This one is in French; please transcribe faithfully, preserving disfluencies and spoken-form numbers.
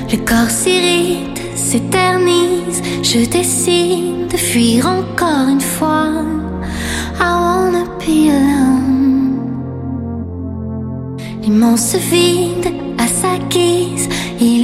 Le corps s'irrite, s'éternise. Je décide de fuir encore une fois. I wanna be alone. L'immense vide à sa guise. Il